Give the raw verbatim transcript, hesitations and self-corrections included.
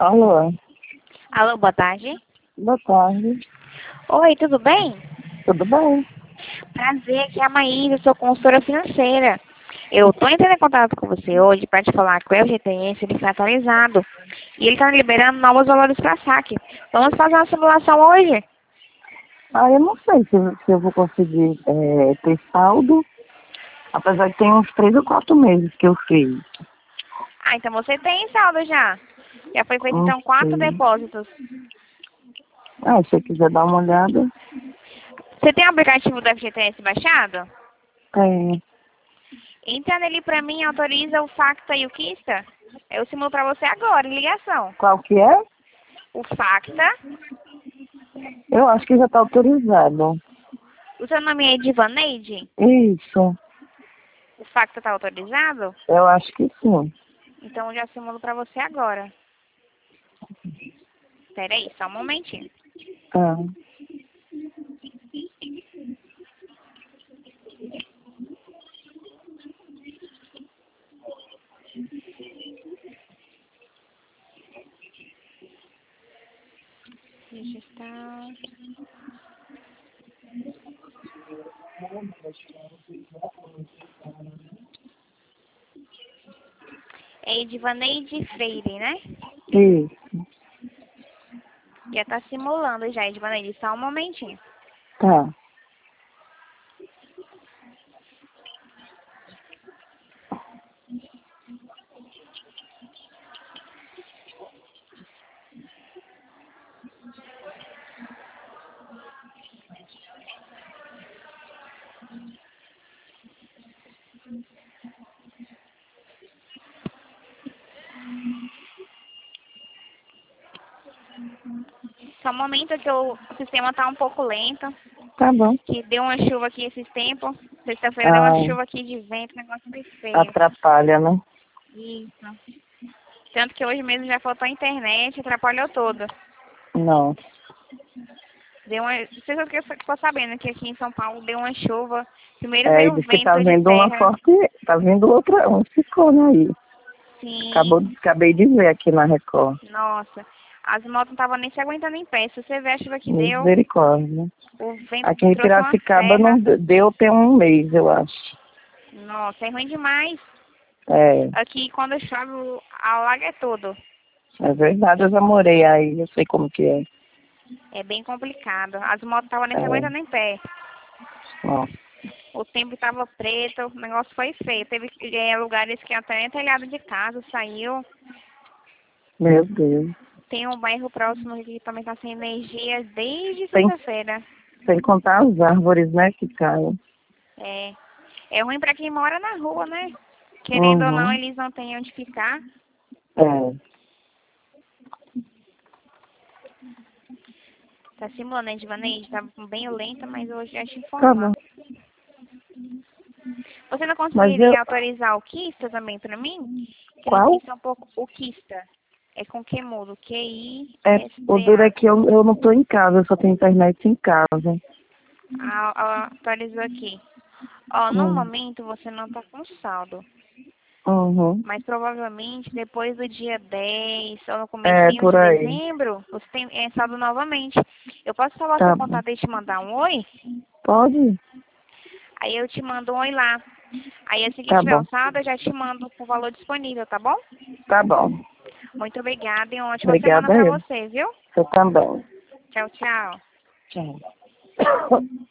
Alô, Alô, boa tarde. boa tarde. Oi, tudo bem? Tudo bem? Prazer, aqui é a Maíra, sou consultora financeira. Eu estou entrando em contato com você hoje para te falar que o F G T S ele foi atualizado e ele está liberando novos valores para saque. Vamos fazer uma simulação hoje? Ah, eu não sei se, se eu vou conseguir é, ter saldo, apesar que tem uns três ou quatro meses que eu fiz. Ah, então você tem saldo já. Já foi feito Não então quatro sei. depósitos. Ah, se você quiser dar uma olhada, Você tem o aplicativo do F G T S baixado? tem. Entra nele para mim, autoriza o Facta e o Kista. Eu simulo para você agora, em ligação. Qual que é? O Facta. Eu acho que já está autorizado. O seu nome é Edivaneide? Isso, O Facta está autorizado? eu acho que sim. Então eu já simulo para você agora. Espera aí, só um momentinho. Tá. Registrar. É Edivaneide Freire, né? Isso, Já tá simulando já, Edivaneide. Só um momentinho. tá. Só um momento que o sistema tá um pouco lento. Tá bom. Que deu uma chuva aqui esses tempos. Sexta-feira deu uma Ah, chuva aqui de vento, negócio bem feio. atrapalha, né? Isso. Tanto que hoje mesmo já faltou a internet, atrapalhou tudo. Não. Deu uma... Não sei se você ficou sabendo que aqui em São Paulo deu uma chuva. Primeiro É, e veio um diz que tá vento de vindo uma terra. forte, tá vindo outra, um ciclone aí. Acabou, Sim. acabei de ver aqui na Record. Nossa. As motos não estavam nem se aguentando em pé. Se você vê a chuva que deu, Misericórdia. o vento Aqui em trouxe uma Piracicaba serra. não de- deu tem um mês, eu acho. Nossa, é ruim demais. É, Aqui quando chove, alaga é tudo. é verdade, eu já morei aí, eu sei como que é. É bem complicado. As motos estavam nem se É, aguentando em pé. nossa, O tempo estava preto, o negócio foi feio. Teve é, lugares que até telhado de casa saiu. meu Deus. Tem um bairro próximo aqui que também está sem energia desde Sem, sexta-feira. sem contar as árvores, né, que caem. É, é ruim para quem mora na rua, né? Querendo ou não, Uhum. eles não têm onde ficar. É, Tá simulando, né, Divaneide? Tá bem lenta, mas hoje já te tá informar. bom. Você não Mas eu, conseguiria autorizar o Kista também para mim? Que no qual? Kista é um pouco... O Kista. É com que mudo? É, o duro é Q I S T A. que eu, eu não tô em casa, eu só tenho internet em casa. Ah, ah, atualizou aqui. Ó, no Hum. momento você não tá com saldo. Uhum. Mas provavelmente depois do dia dez ou no É, comecinho por de aí. dezembro, você tem é, saldo novamente. Eu posso falar seu Tá bom. contato e te mandar um oi? Pode? Aí eu te mando um oi lá. Aí assim que Tá tiver bom. o saldo, eu já te mando com o valor disponível, tá bom? Tá bom. Muito obrigada e uma ótima semana Obrigada pra eu. você, viu? Você também. Tchau, tchau. Tchau.